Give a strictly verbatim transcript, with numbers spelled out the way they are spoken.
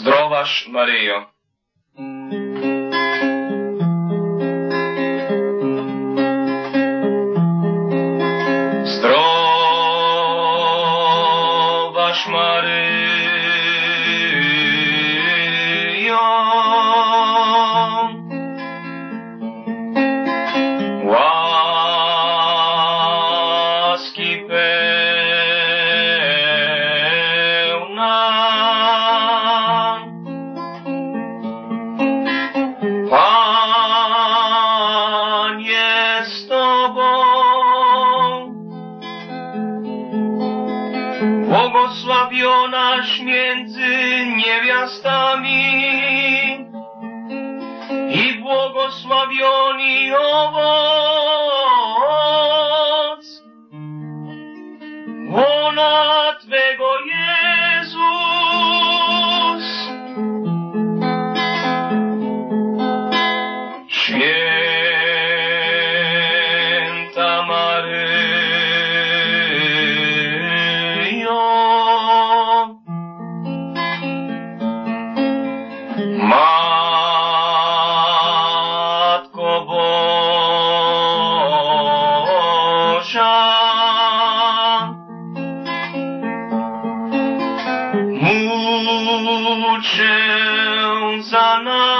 Zdrowaś Maryjo. Zdrowaś Maryjo, łaski pełna, Pan jest z Tobą, błogosławionaś między niewiastami i błogosławiony owoc łona Twego, Jezus. Święta Maryjo, Matko Boża, módl się za nas.